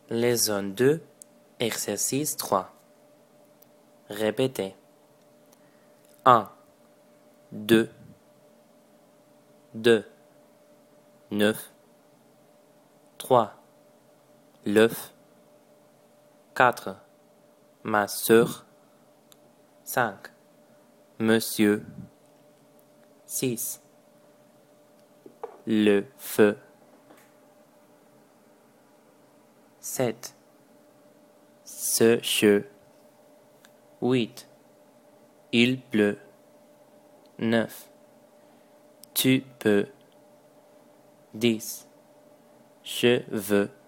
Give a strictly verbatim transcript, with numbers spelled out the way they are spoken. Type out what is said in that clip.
Leçon deux, exercice trois. Répétez. un, deux, deux, neuf, trois, neuf, quatre, ma sœur, cinq, monsieur, six, le feu, sept, ce jeu, huit, il pleut, neuf, tu peux, dix, je veux.